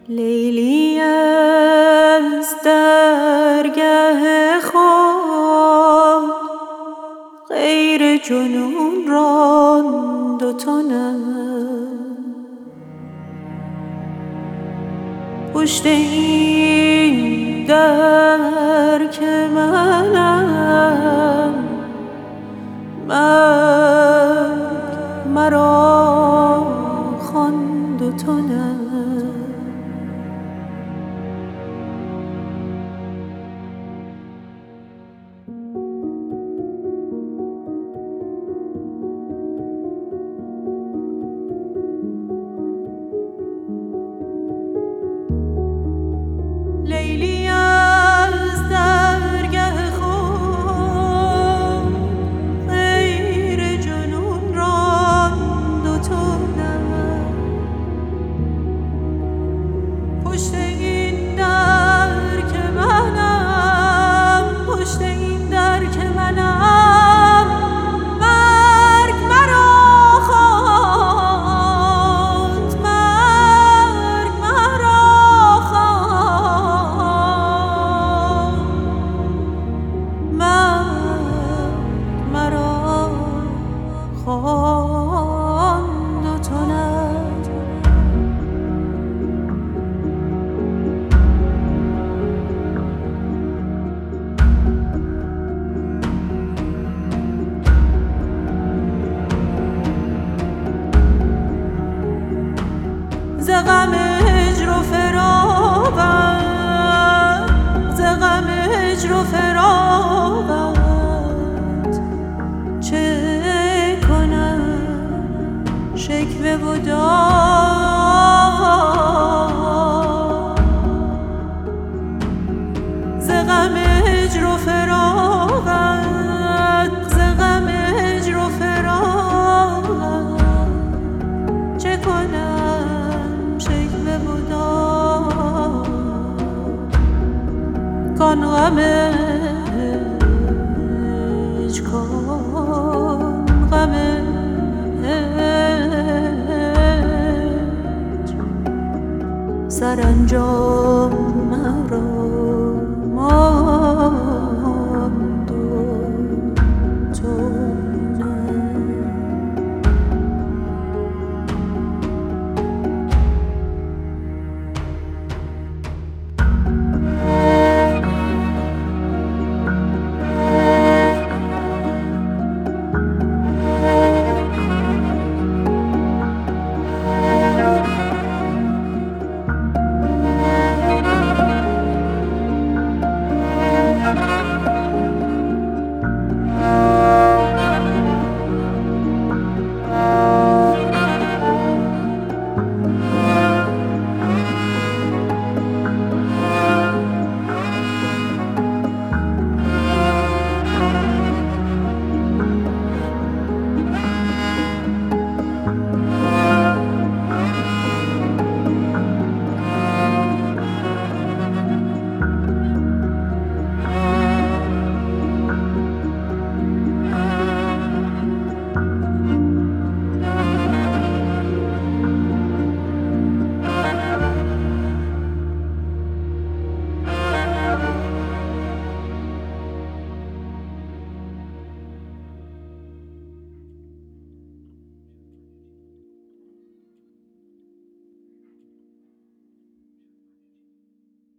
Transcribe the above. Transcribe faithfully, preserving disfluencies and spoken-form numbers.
لیلی از درگه خود غیر جنون راند و تو نه. پشت این در که منم مرگ مرا خواند و تو نه. لیلی از درگه خود غیر جنون راند و تو نه. پشت این در که منم پشت این در که منم مرگ مرا خواند مرگ مرا خواند مرگ مرا خواند و تو نه. ز غم هجر و فراقت ز غم هجر و فراقت چه کنم شکوه و داغ. ز غم هجر و فراقت ز غم هجر و فراقت چه کنم شکوه و داغ. کان غم هجر کان غم هجر سرانجام